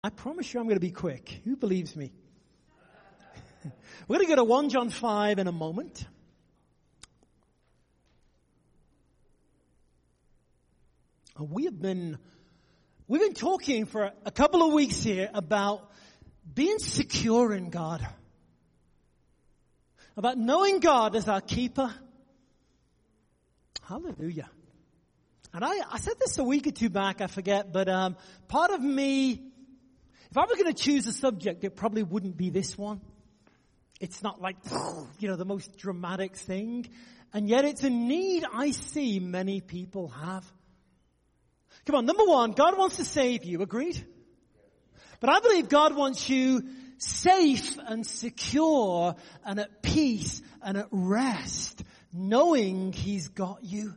I promise you I'm going to be quick. Who believes me? We're going to go to 1 John 5 in a moment. We've been talking for a couple of weeks here about being secure in God. About knowing God as our keeper. Hallelujah. And I said this a week or two back, I forget, but part of me, if I were going to choose a subject, it probably wouldn't be this one. It's not like, the most dramatic thing. And yet it's a need I see many people have. Come on, number one, God wants to save you, agreed? But I believe God wants you safe and secure and at peace and at rest, knowing He's got you.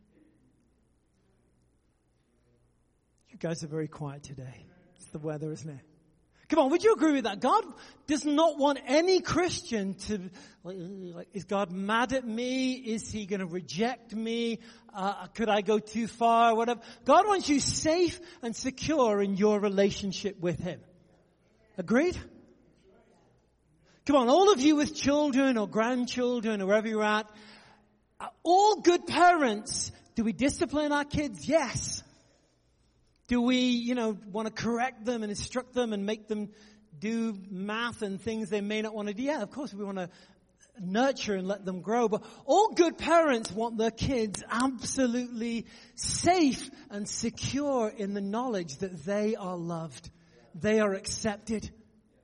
You guys are very quiet today. It's the weather, isn't it? Come on, would you agree with that? God does not want any Christian to, is God mad at me? Is He going to reject me? Could I go too far? Whatever. God wants you safe and secure in your relationship with Him. Agreed? Come on, all of you with children or grandchildren or wherever you're at, all good parents, do we discipline our kids? Yes. Do we, want to correct them and instruct them and make them do math and things they may not want to do? Yeah, of course we want to nurture and let them grow. But all good parents want their kids absolutely safe and secure in the knowledge that they are loved. They are accepted.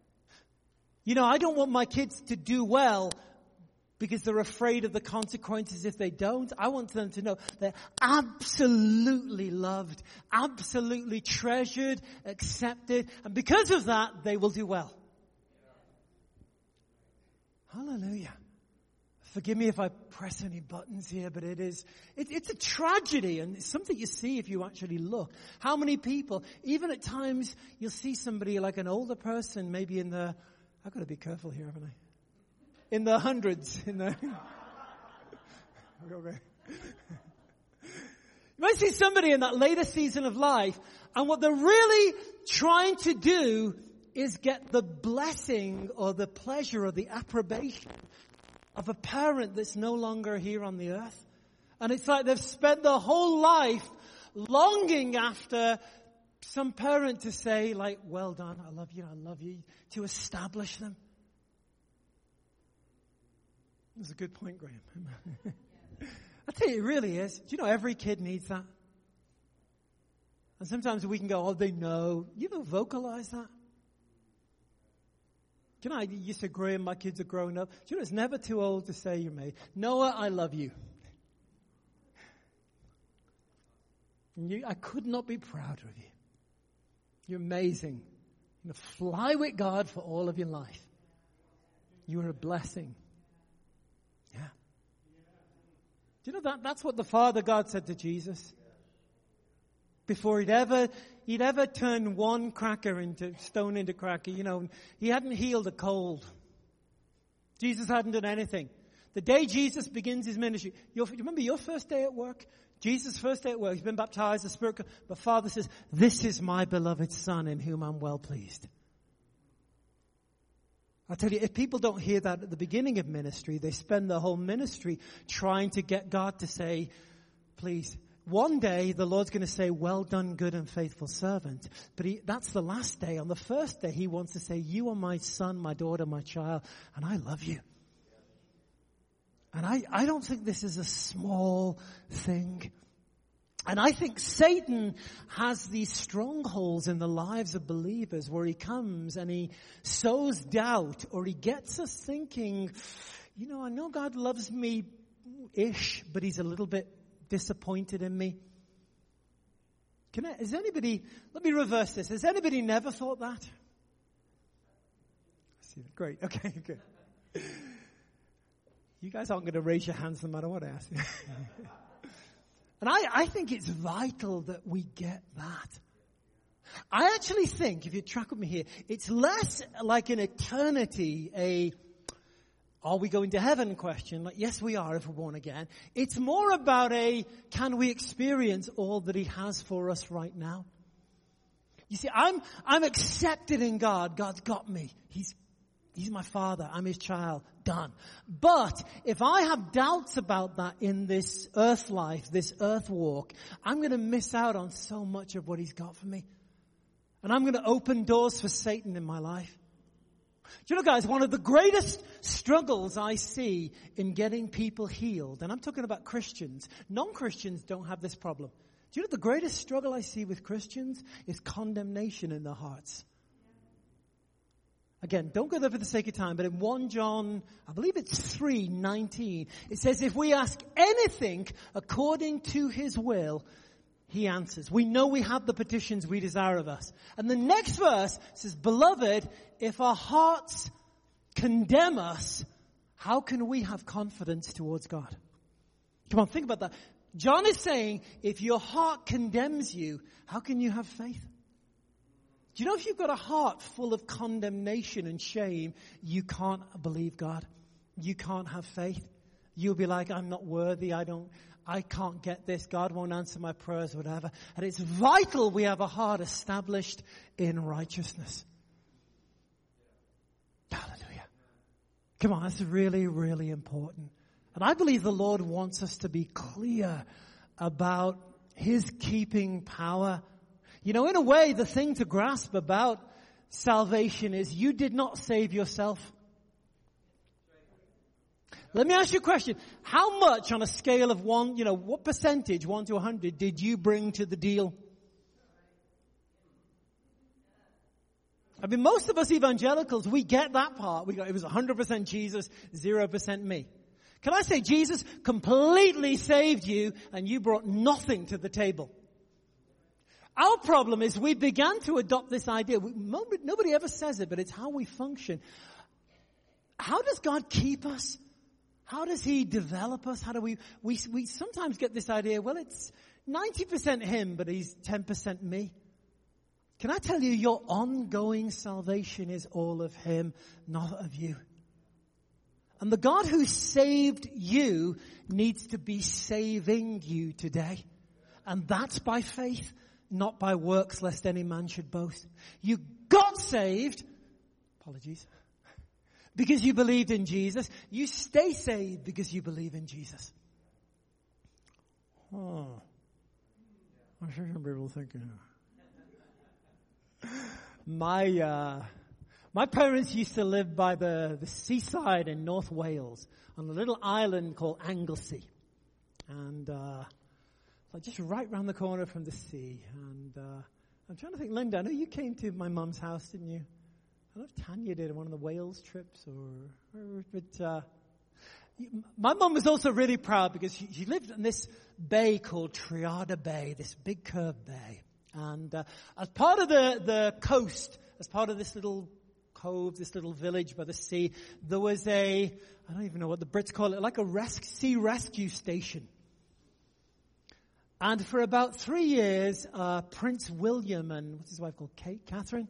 I don't want my kids to do well because they're afraid of the consequences if they don't. I want them to know they're absolutely loved, absolutely treasured, accepted, and because of that, they will do well. Hallelujah. Forgive me if I press any buttons here, but it's a tragedy, and it's something you see if you actually look. How many people, even at times, you'll see somebody like an older person, maybe I've got to be careful here, haven't I? In the hundreds, You might see somebody in that later season of life, and what they're really trying to do is get the blessing or the pleasure or the approbation of a parent that's no longer here on the earth. And it's like they've spent their whole life longing after some parent to say, well done, I love you, to establish them. That's a good point, Graham. I tell you, it really is. Do you know every kid needs that? And sometimes we can go, they know. You don't vocalize that. Do you know, I used to agree, and my kids are growing up. Do you know, it's never too old to say you're made. Noah, I love you. And I could not be prouder of you. You're amazing. You're going to fly with God for all of your life. You are a blessing. Yeah. Do you know that's what the Father God said to Jesus? Before he'd ever turned one stone into cracker, he hadn't healed a cold. Jesus hadn't done anything. The day Jesus begins his ministry, you remember your first day at work? Jesus' first day at work, he's been baptized, the Spirit, but Father says, this is my beloved Son in whom I'm well pleased. I tell you, if people don't hear that at the beginning of ministry, they spend their whole ministry trying to get God to say, please. One day, the Lord's going to say, well done, good and faithful servant. But that's the last day. On the first day, he wants to say, you are my son, my daughter, my child, and I love you. And I don't think this is a small thing. And I think Satan has these strongholds in the lives of believers where he comes and he sows doubt, or he gets us thinking, I know God loves me-ish, but he's a little bit disappointed in me. Let me reverse this. Has anybody never thought that? I see that. Great. Okay, good. You guys aren't going to raise your hands no matter what I ask you. And I think it's vital that we get that. I actually think, if you track with me here, it's less like an eternity, are we going to heaven question, like yes we are if we're born again. It's more about can we experience all that he has for us right now? You see, I'm accepted in God. God's got me. He's my Father. I'm His child. Done. But if I have doubts about that in this earth life, this earth walk, I'm going to miss out on so much of what He's got for me. And I'm going to open doors for Satan in my life. Do you know, guys, one of the greatest struggles I see in getting people healed, and I'm talking about Christians, non-Christians don't have this problem. Do you know the greatest struggle I see with Christians is condemnation in their hearts? Again, don't go there for the sake of time, but in 1 John, I believe it's 3:19, it says, if we ask anything according to His will, He answers. We know we have the petitions we desire of us. And the next verse says, beloved, if our hearts condemn us, how can we have confidence towards God? Come on, think about that. John is saying, if your heart condemns you, how can you have faith? Do you know if you've got a heart full of condemnation and shame, you can't believe God. You can't have faith. You'll be like, I'm not worthy. I can't get this. God won't answer my prayers, whatever. And it's vital we have a heart established in righteousness. Hallelujah. Come on, that's really, really important. And I believe the Lord wants us to be clear about His keeping power. You know, in a way, the thing to grasp about salvation is you did not save yourself. Let me ask you a question. How much on a scale of 1, what percentage, 1 to 100, did you bring to the deal? I mean, most of us evangelicals, we get that part. It was 100% Jesus, 0% me. Can I say Jesus completely saved you and you brought nothing to the table? Our problem is we began to adopt this idea. Nobody ever says it, but it's how we function. How does God keep us? How does He develop us? How do we sometimes get this idea, well, it's 90% Him, but He's 10% me. Can I tell you, your ongoing salvation is all of Him, not of you. And the God who saved you needs to be saving you today. And that's by faith, not by works, lest any man should boast. You got saved, because you believed in Jesus. You stay saved because you believe in Jesus. Oh, I'm sure some people thinking. My parents used to live by the seaside in North Wales on a little island called Anglesey. And just right round the corner from the sea. And I'm trying to think, Linda, I know you came to my mum's house, didn't you? I don't know if Tanya did one of the Wales trips but my mum was also really proud because she lived in this bay called Triada Bay, this big curved bay. And as part of the coast, as part of this little cove, this little village by the sea, there was I don't even know what the Brits call it, like a sea rescue station. And for about 3 years, Prince William and what's his wife called, Catherine?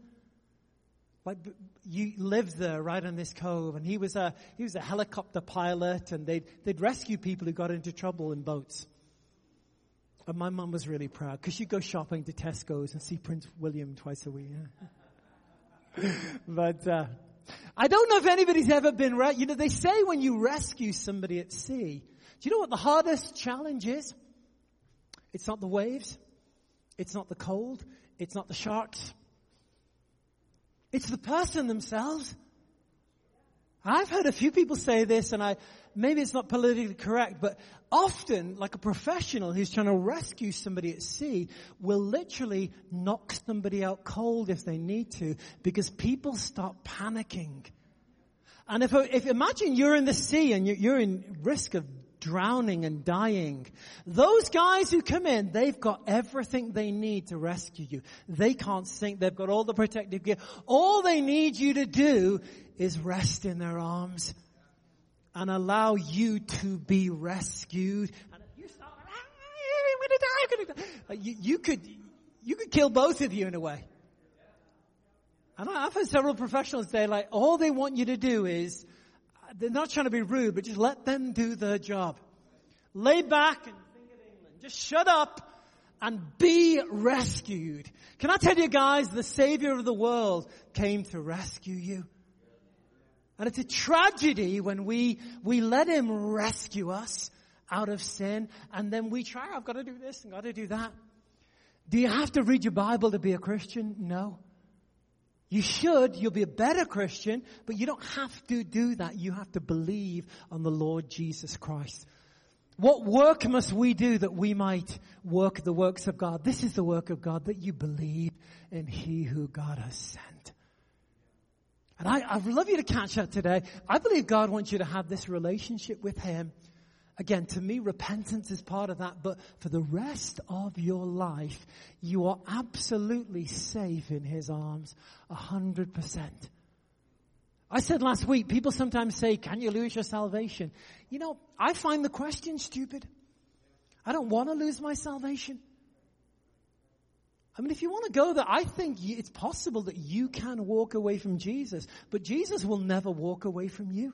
You lived there right on this cove, and he was a helicopter pilot, and they'd rescue people who got into trouble in boats. And my mum was really proud because she'd go shopping to Tesco's and see Prince William twice a week. Yeah. But I don't know if anybody's ever been they say when you rescue somebody at sea, do you know what the hardest challenge is? It's not the waves, it's not the cold, it's not the sharks. It's the person themselves. I've heard a few people say this, and maybe it's not politically correct, but often, like a professional who's trying to rescue somebody at sea will literally knock somebody out cold if they need to, because people start panicking. And if imagine you're in the sea and you're in risk of drowning and dying. Those guys who come in, they've got everything they need to rescue you. They can't sink. They've got all the protective gear. All they need you to do is rest in their arms and allow you to be rescued. And if you start, I'm going to die. You could kill both of you in a way. And I've heard several professionals say, all they want you to do is, they're not trying to be rude, but just let them do their job. Lay back and think of England. Just shut up and be rescued. Can I tell you guys, the Savior of the world came to rescue you. And it's a tragedy when we let him rescue us out of sin, and then we try, I've got to do this and got to do that. Do you have to read your Bible to be a Christian? No. You should. You'll be a better Christian, but you don't have to do that. You have to believe on the Lord Jesus Christ. What work must we do that we might work the works of God? This is the work of God, that you believe in he who God has sent. And I'd love you to catch that today. I believe God wants you to have this relationship with him. Again, to me, repentance is part of that. But for the rest of your life, you are absolutely safe in his arms, 100%. I said last week, people sometimes say, can you lose your salvation? You know, I find the question stupid. I don't want to lose my salvation. I mean, if you want to go there, I think it's possible that you can walk away from Jesus, but Jesus will never walk away from you.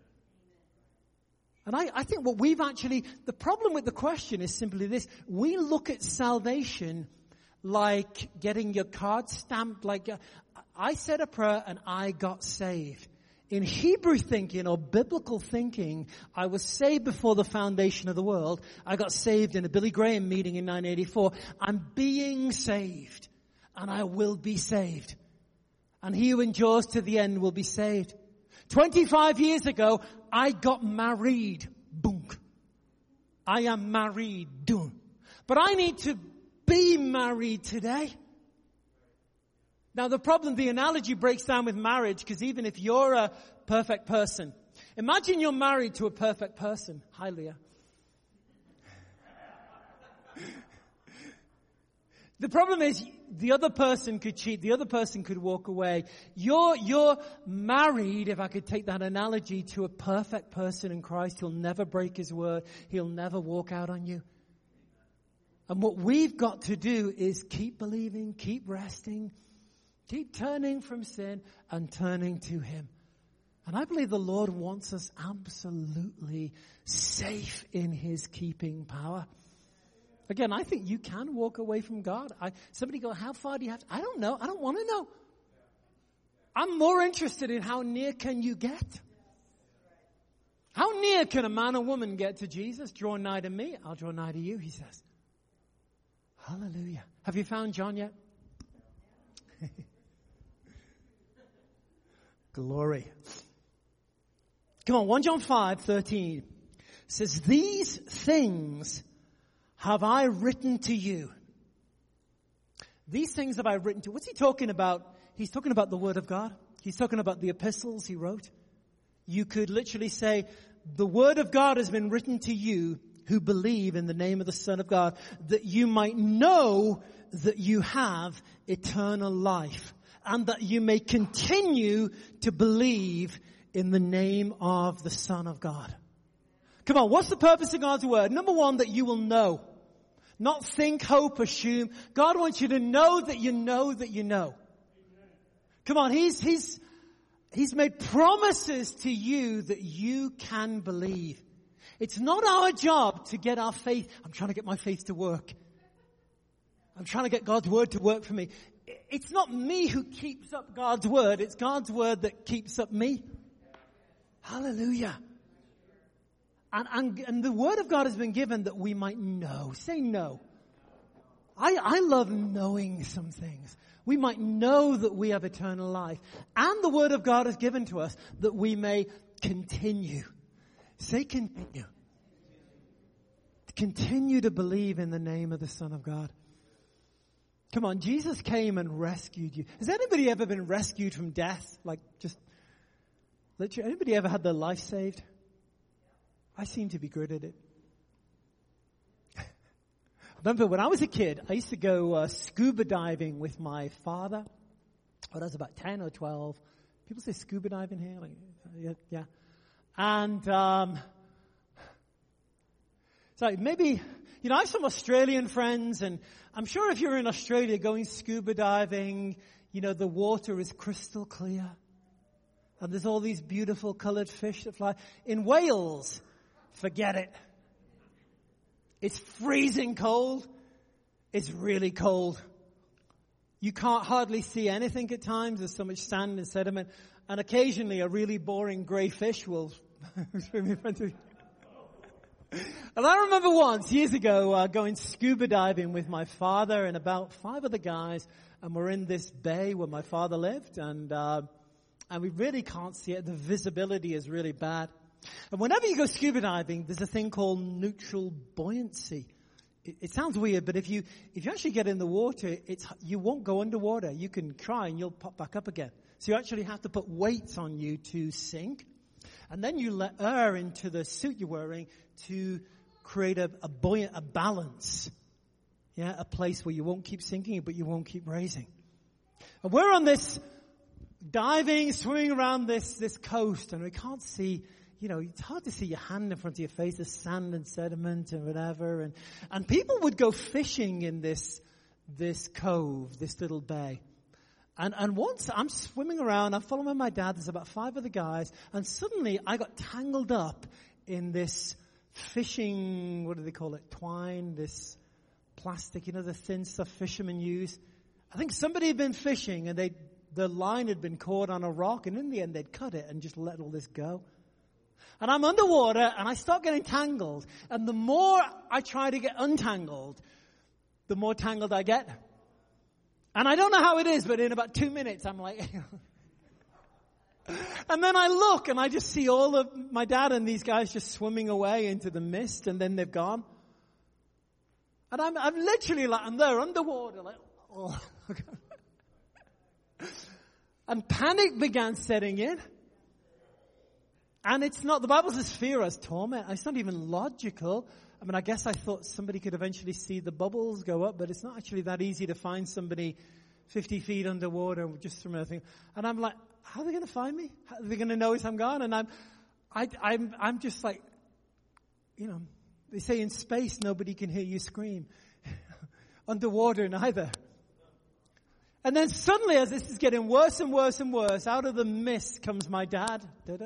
And I think what the problem with the question is simply this. We look at salvation like getting your card stamped, like I said a prayer and I got saved. In Hebrew thinking or biblical thinking, I was saved before the foundation of the world. I got saved in a Billy Graham meeting in 1984. I'm being saved, and I will be saved. And he who endures to the end will be saved. 25 years ago, I got married. Boom. I am married. Done. But I need to be married today. Now the analogy breaks down with marriage, because even if you're a perfect person, imagine you're married to a perfect person. Hi, Leah. The problem is the other person could cheat. The other person could walk away. You're married, if I could take that analogy, to a perfect person in Christ. He'll never break his word. He'll never walk out on you. And what we've got to do is keep believing, keep resting, keep turning from sin and turning to him. And I believe the Lord wants us absolutely safe in his keeping power. Again, I think you can walk away from God. Somebody go, how far do you have to? I don't know. I don't want to know. I'm more interested in how near can you get? How near can a man or woman get to Jesus? Draw nigh to me, I'll draw nigh to you, he says. Hallelujah. Have you found John yet? Glory. Come on, 1 John 5:13 says, these things have I written to you. These things have I written to you. What's he talking about? He's talking about the Word of God. He's talking about the epistles he wrote. You could literally say, the Word of God has been written to you who believe in the name of the Son of God, that you might know that you have eternal life, and that you may continue to believe in the name of the Son of God. Come on, what's the purpose of God's Word? Number one, that you will know. Not think, hope, assume. God wants you to know that you know that you know. Come on, He's made promises to you that you can believe. It's not our job to get our faith. I'm trying to get my faith to work. I'm trying to get God's Word to work for me. It's not me who keeps up God's Word. It's God's Word that keeps up me. Hallelujah. And the Word of God has been given that we might know. Say no. I love knowing some things. We might know that we have eternal life. And the Word of God is given to us that we may continue. Say continue. Continue to believe in the name of the Son of God. Come on, Jesus came and rescued you. Has anybody ever been rescued from death? Like just literally, anybody ever had their life saved? I seem to be good at it. Remember, when I was a kid, I used to go scuba diving with my father. When I was about 10 or 12. People say scuba diving here? Like, yeah. And so maybe, I have some Australian friends, and I'm sure if you're in Australia going scuba diving, the water is crystal clear. And there's all these beautiful colored fish that fly. In Wales, forget it. It's freezing cold. It's really cold. You can't hardly see anything at times. There's so much sand and sediment. And occasionally a really boring grey fish will swim in front of you. And I remember once, years ago, going scuba diving with my father and about 5 other guys. And we're in this bay where my father lived. And we really can't see it. The visibility is really bad. And whenever you go scuba diving, there's a thing called neutral buoyancy. It sounds weird, but if you actually get in the water, you won't go underwater. You can try and you'll pop back up again. So you actually have to put weights on you to sink. And then you let air into the suit you're wearing to create a balance. Yeah, a place where you won't keep sinking, but you won't keep raising. And we're on this diving, swimming around this coast, and we can't see. It's hard to see your hand in front of your face. There's sand and sediment and whatever. And people would go fishing in this cove, this little bay. And once I'm swimming around, I'm following my dad. There's about 5 other guys. And suddenly I got tangled up in this fishing, what do they call it? Twine, this plastic, the thin stuff fishermen use. I think somebody had been fishing and the line had been caught on a rock. And in the end, they'd cut it and just let all this go. And I'm underwater, and I start getting tangled. And the more I try to get untangled, the more tangled I get. And I don't know how it is, but in about 2 minutes, I'm like... And then I look, and I just see all of my dad and these guys just swimming away into the mist, and then they've gone. And I'm literally like, I'm there underwater, like, oh. And panic began setting in. And it's not, the Bible says fear as torment. It's not even logical. I mean, I guess I thought somebody could eventually see the bubbles go up, but it's not actually that easy to find somebody 50 feet underwater just from anything. And I'm like, how are they going to find me? How are they going to notice I'm gone? And I'm just like, they say in space nobody can hear you scream. Underwater neither. And then suddenly, as this is getting worse and worse and worse, out of the mist comes my dad.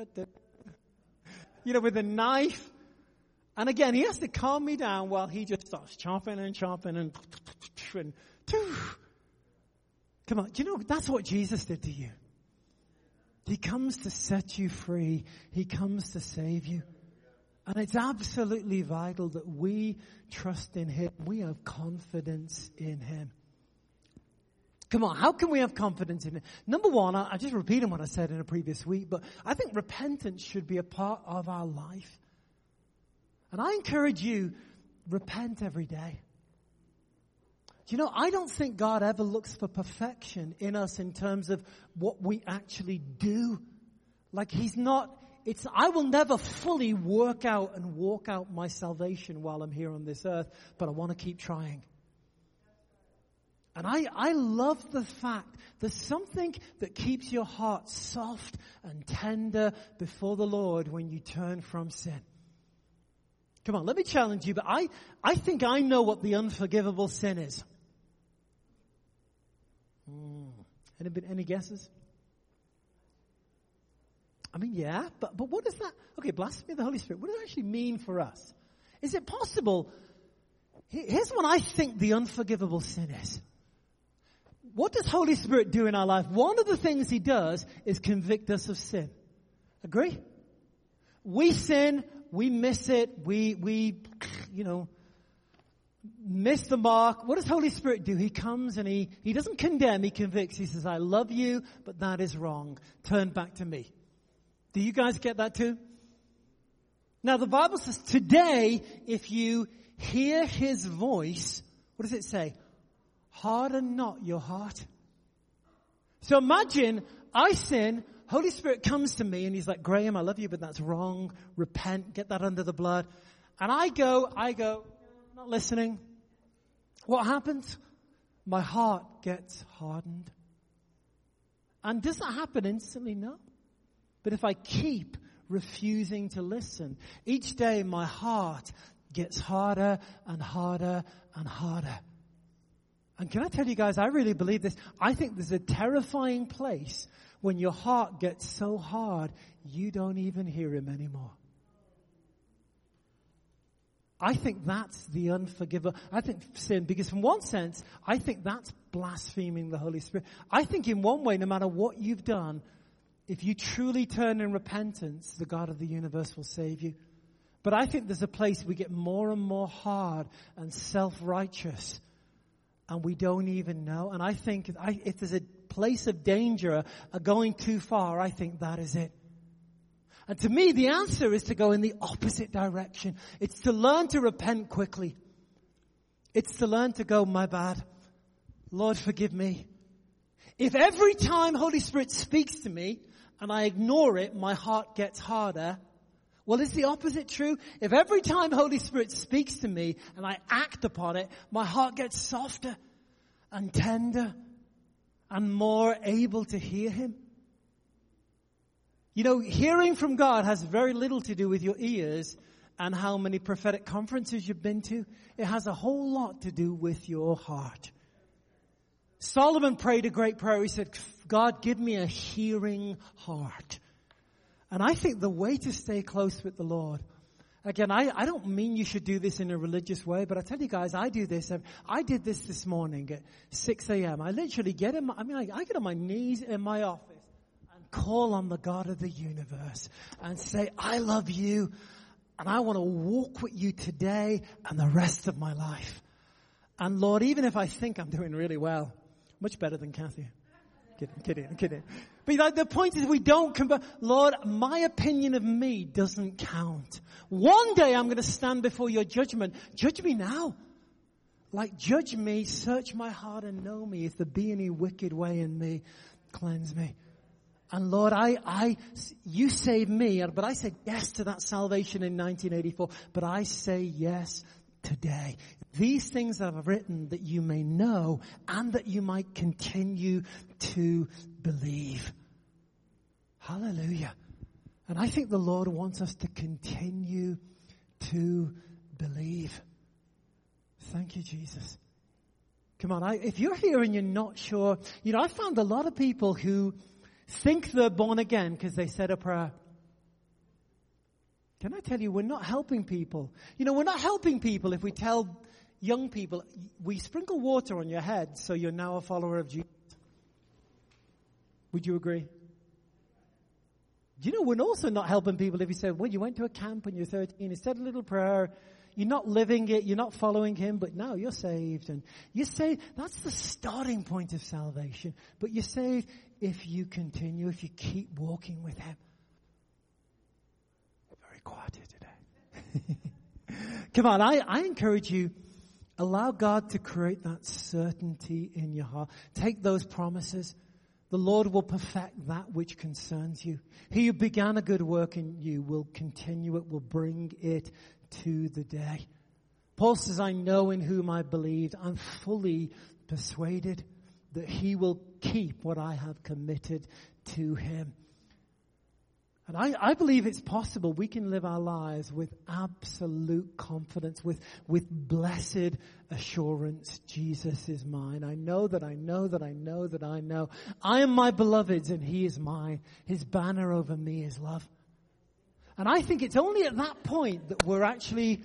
With a knife. And again, he has to calm me down while he just starts chopping and come on, do you know, that's what Jesus did to you. He comes to set you free. He comes to save you. And it's absolutely vital that we trust in Him. We have confidence in Him. Come on, how can we have confidence in it? Number one, I'm just repeating what I said in a previous week, but I think repentance should be a part of our life. And I encourage you, repent every day. Do you know, I don't think God ever looks for perfection in us in terms of what we actually do. Like I will never fully work out and walk out my salvation while I'm here on this earth, but I want to keep trying. And I love the fact there's something that keeps your heart soft and tender before the Lord when you turn from sin. Come on, let me challenge you, but I think I know what the unforgivable sin is. Any guesses? I mean, yeah, but what does that... Okay, blasphemy of the Holy Spirit, what does it actually mean for us? Is it possible... Here's what I think the unforgivable sin is. What does Holy Spirit do in our life? One of the things He does is convict us of sin. Agree? We sin, we miss it, we miss the mark. What does Holy Spirit do? He comes and He doesn't condemn, He convicts. He says, I love you, but that is wrong. Turn back to me. Do you guys get that too? Now the Bible says today, if you hear His voice, what does it say? Harden not your heart. So imagine I sin, Holy Spirit comes to me and He's like, Graham, I love you, but that's wrong. Repent, get that under the blood. And I go, not listening. What happens? My heart gets hardened. And does that happen instantly? No. But if I keep refusing to listen, each day my heart gets harder and harder and harder. And can I tell you guys, I really believe this. I think there's a terrifying place when your heart gets so hard, you don't even hear Him anymore. I think that's the unforgivable. I think sin, because in one sense, I think that's blaspheming the Holy Spirit. I think in one way, no matter what you've done, if you truly turn in repentance, the God of the universe will save you. But I think there's a place we get more and more hard and self-righteous, and we don't even know. And I think if there's a place of danger of going too far, I think that is it. And to me, the answer is to go in the opposite direction. It's to learn to repent quickly. It's to learn to go, my bad. Lord, forgive me. If every time Holy Spirit speaks to me and I ignore it, my heart gets harder, well, is the opposite true? If every time Holy Spirit speaks to me and I act upon it, my heart gets softer and tender and more able to hear Him. You know, hearing from God has very little to do with your ears and how many prophetic conferences you've been to. It has a whole lot to do with your heart. Solomon prayed a great prayer. He said, God, give me a hearing heart. And I think the way to stay close with the Lord, again, I don't mean you should do this in a religious way, but I tell you guys, I do this. I did this morning at 6 a.m. I literally get I get on my knees in my office and call on the God of the universe and say, I love you and I want to walk with you today and the rest of my life. And Lord, even if I think I'm doing really well, much better than Kathy. Kidding. But the point is we don't compare. Lord, my opinion of me doesn't count. One day I'm going to stand before your judgment. Judge me now. Judge me, search my heart and know me. If there be any wicked way in me, cleanse me. And Lord, you saved me, but I said yes to that salvation in 1984. But I say yes today. These things that I've written that you may know and that you might continue to believe. Hallelujah. And I think the Lord wants us to continue to believe. Thank you, Jesus. Come on, if you're here and you're not sure, I found a lot of people who think they're born again because they said a prayer. Can I tell you, we're not helping people. We're not helping people if we tell young people, we sprinkle water on your head, so you're now a follower of Jesus. Would you agree? We're also not helping people if you say, well, you went to a camp when you're 13, you said a little prayer, you're not living it, you're not following Him, but now you're saved. And you're saved, that's the starting point of salvation. But you're saved if you continue, if you keep walking with Him. Very quiet here today. Come on, I encourage you, allow God to create that certainty in your heart. Take those promises. The Lord will perfect that which concerns you. He who began a good work in you will continue it, will bring it to the day. Paul says, I know in whom I believed. I'm fully persuaded that He will keep what I have committed to Him. And I believe it's possible we can live our lives with absolute confidence, with blessed assurance. Jesus is mine. I know that I know that I know that I know. I am my beloved's and He is mine. His banner over me is love. And I think it's only at that point that we're actually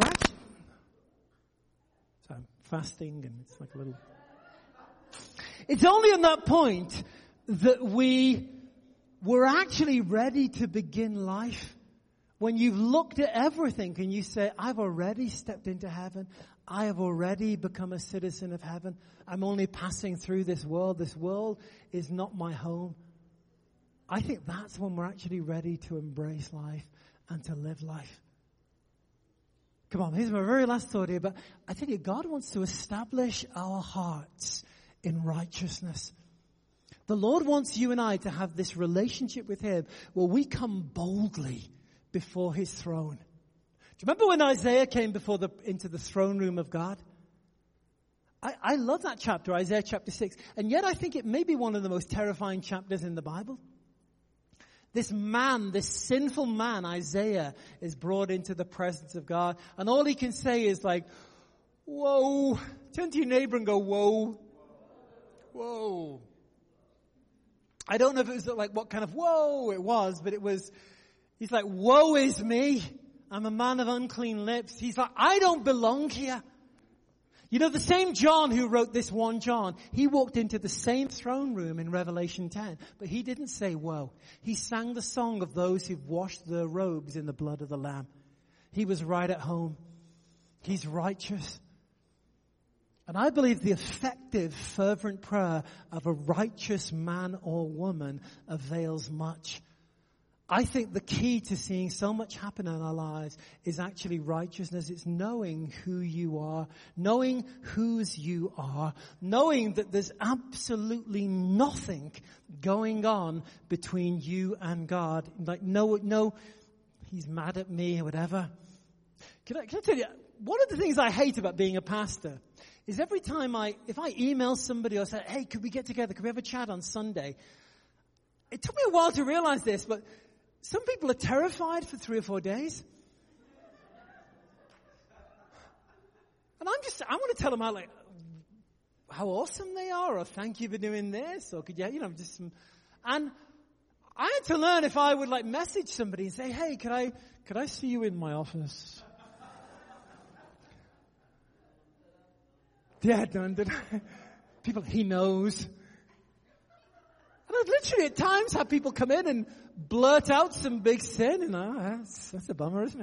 so I'm fasting and it's like a little. It's only at that point that we're actually ready to begin life. When you've looked at everything and you say, I've already stepped into heaven. I have already become a citizen of heaven. I'm only passing through this world. This world is not my home. I think that's when we're actually ready to embrace life and to live life. Come on, here's my very last thought here. But I tell you, God wants to establish our hearts in righteousness. The Lord wants you and I to have this relationship with Him where we come boldly before His throne. Do you remember when Isaiah came into the throne room of God? I love that chapter, Isaiah chapter 6. And yet I think it may be one of the most terrifying chapters in the Bible. This man, this sinful man, Isaiah, is brought into the presence of God. And all he can say is like, whoa. Turn to your neighbor and go, whoa. Whoa. I don't know if it was like what kind of whoa it was, but he's like, woe is me. I'm a man of unclean lips. He's like, I don't belong here. You know, the same John who wrote this 1 John, he walked into the same throne room in Revelation 10, but he didn't say, whoa. He sang the song of those who've washed their robes in the blood of the Lamb. He was right at home. He's righteous. And I believe the effective, fervent prayer of a righteous man or woman avails much. I think the key to seeing so much happen in our lives is actually righteousness. It's knowing who you are, knowing whose you are, knowing that there's absolutely nothing going on between you and God. Like, no, he's mad at me or whatever. Can I tell you, one of the things I hate about being a pastor is every time if I email somebody or say, hey, could we get together? Could we have a chat on Sunday? It took me a while to realize this, but some people are terrified for 3 or 4 days. And I want to tell them how awesome they are, or thank you for doing this, or could you, and I had to learn if I would message somebody and say, hey, could I see you in my office? Yeah, done. People, he knows. And I've literally at times had people come in and blurt out some big sin, and that's a bummer, isn't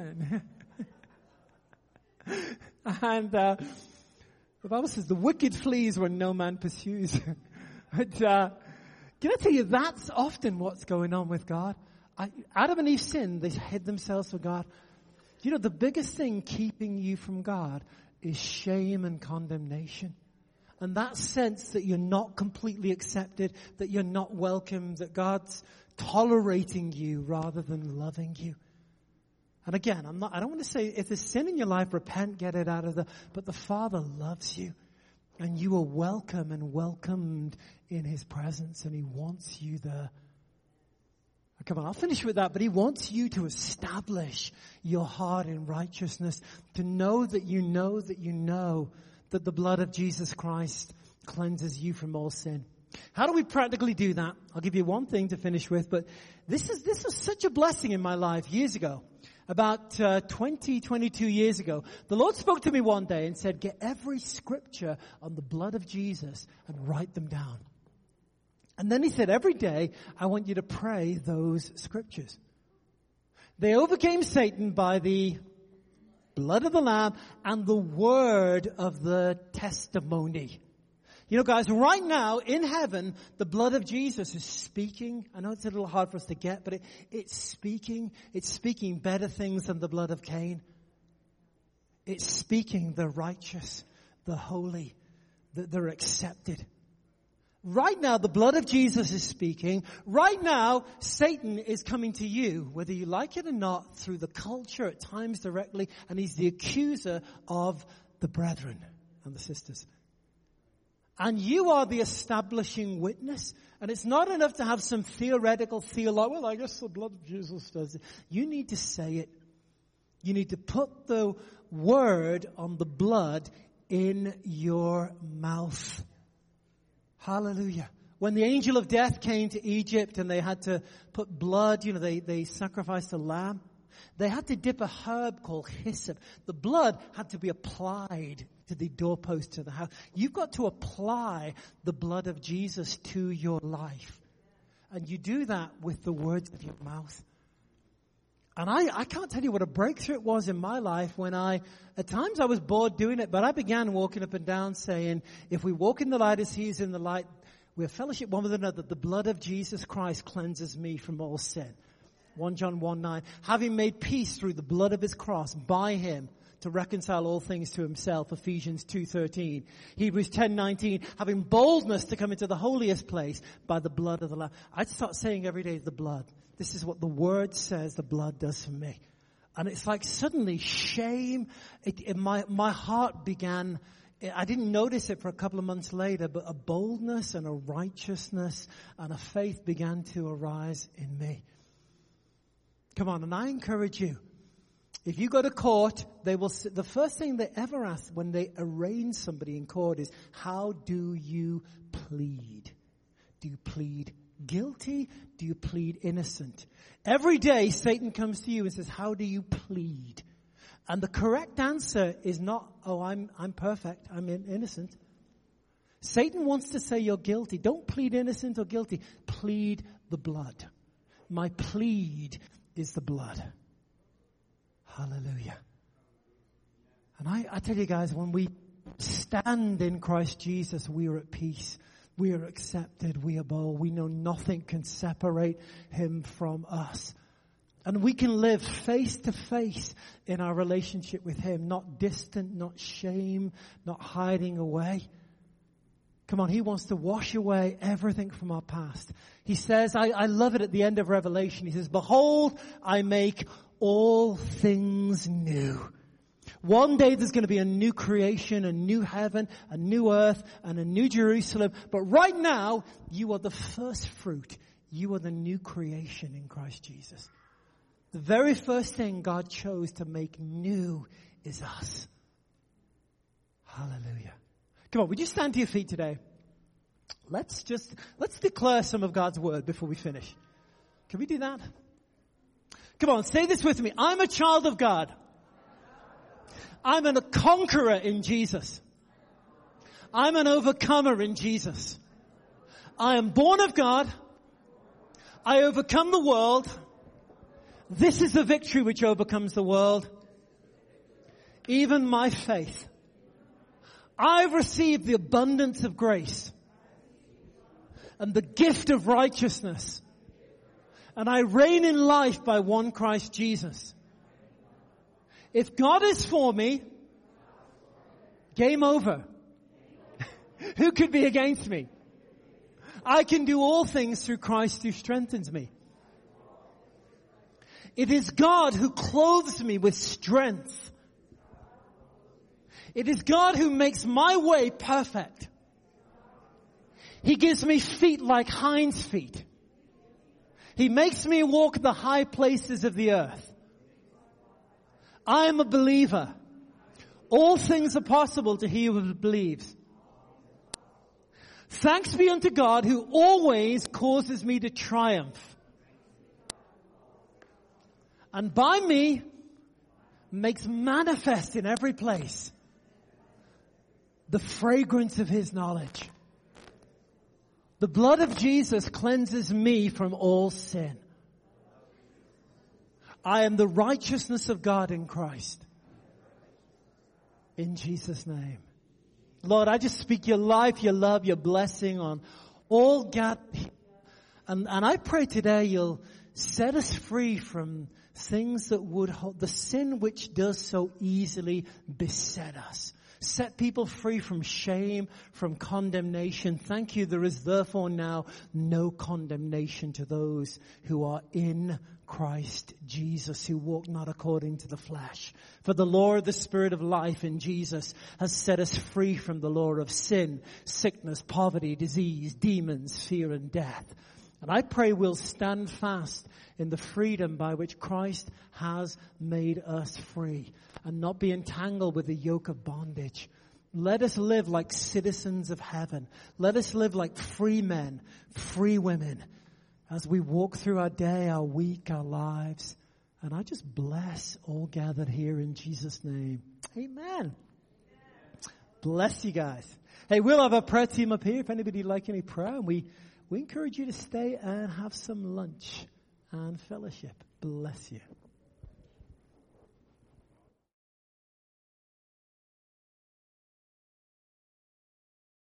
it? And the Bible says the wicked flees when no man pursues. But can I tell you, that's often what's going on with God. Adam and Eve sinned, they hid themselves from God. You know, the biggest thing keeping you from God is shame and condemnation. And that sense that you're not completely accepted, that you're not welcome, that God's tolerating you rather than loving you. And again, I don't want to say if there's sin in your life, repent, get it out of but the Father loves you. And you are welcome and welcomed in His presence, and He wants you there. Come on, I'll finish with that, but He wants you to establish your heart in righteousness, to know that you know that you know that the blood of Jesus Christ cleanses you from all sin. How do we practically do that? I'll give you one thing to finish with, but this was such a blessing in my life years ago. About 22 years ago, the Lord spoke to me one day and said, get every scripture on the blood of Jesus and write them down. And then He said, every day, I want you to pray those scriptures. They overcame Satan by the blood of the Lamb and the word of the testimony. You know, guys, right now in heaven, the blood of Jesus is speaking. I know it's a little hard for us to get, but it's speaking. It's speaking better things than the blood of Cain. It's speaking the righteous, the holy, that they're accepted. Right now, the blood of Jesus is speaking. Right now, Satan is coming to you, whether you like it or not, through the culture, at times directly, and he's the accuser of the brethren and the sisters. And you are the establishing witness. And it's not enough to have some theoretical well, I guess the blood of Jesus does it. You need to say it. You need to put the word on the blood in your mouth. Hallelujah. When the angel of death came to Egypt and they had to put blood, they sacrificed a lamb. They had to dip a herb called hyssop. The blood had to be applied to the doorpost of the house. You've got to apply the blood of Jesus to your life. And you do that with the words of your mouth. And I can't tell you what a breakthrough it was in my life when at times I was bored doing it, but I began walking up and down saying, if we walk in the light as He is in the light, we have fellowship one with another. The blood of Jesus Christ cleanses me from all sin. 1 John 1:9, having made peace through the blood of His cross by Him to reconcile all things to Himself. Ephesians 2:13. Hebrews 10:19, having boldness to come into the holiest place by the blood of the Lamb. I'd start saying every day, the blood. This is what the Word says the blood does for me. And it's like suddenly shame, my heart began, I didn't notice it for a couple of months later, but a boldness and a righteousness and a faith began to arise in me. Come on, and I encourage you, if you go to court, the first thing they ever ask when they arraign somebody in court is, how do you plead? Do you plead guilty? Do you plead innocent? Every day Satan comes to you and says, how do you plead? And the correct answer is not, oh, I'm perfect, I'm innocent. Satan wants to say you're guilty. Don't plead innocent or guilty. Plead the blood. My plead is the blood. Hallelujah. And I tell you guys, when we stand in Christ Jesus, we are at peace. We are accepted. We are bold. We know nothing can separate him from us. And we can live face to face in our relationship with him, not distant, not shame, not hiding away. Come on, he wants to wash away everything from our past. He says, I love it at the end of Revelation. He says, behold, I make all things new. One day there's going to be a new creation, a new heaven, a new earth, and a new Jerusalem. But right now, you are the first fruit. You are the new creation in Christ Jesus. The very first thing God chose to make new is us. Hallelujah. Come on, would you stand to your feet today? Let's declare some of God's word before we finish. Can we do that? Come on, say this with me. I'm a child of God. I'm a conqueror in Jesus. I'm an overcomer in Jesus. I am born of God. I overcome the world. This is the victory which overcomes the world. Even my faith. I've received the abundance of grace and the gift of righteousness. And I reign in life by one Christ Jesus. If God is for me, game over. Who could be against me? I can do all things through Christ who strengthens me. It is God who clothes me with strength. It is God who makes my way perfect. He gives me feet like hinds' feet. He makes me walk the high places of the earth. I am a believer. All things are possible to he who believes. Thanks be unto God who always causes me to triumph. And by me makes manifest in every place the fragrance of his knowledge. The blood of Jesus cleanses me from all sin. I am the righteousness of God in Christ. In Jesus' name. Lord, I just speak your life, your love, your blessing on all God. And I pray today you'll set us free from things that would hold, the sin which does so easily beset us. Set people free from shame, from condemnation. Thank you. There is therefore now no condemnation to those who are in Christ Jesus, who walk not according to the flesh. For the law of the Spirit of life in Jesus has set us free from the law of sin, sickness, poverty, disease, demons, fear, and death. And I pray we'll stand fast in the freedom by which Christ has made us free and not be entangled with the yoke of bondage. Let us live like citizens of heaven. Let us live like free men, free women as we walk through our day, our week, our lives. And I just bless all gathered here in Jesus' name. Amen. Bless you guys. Hey, we'll have a prayer team up here if anybody would like any prayer. And we encourage you to stay and have some lunch and fellowship. Bless you.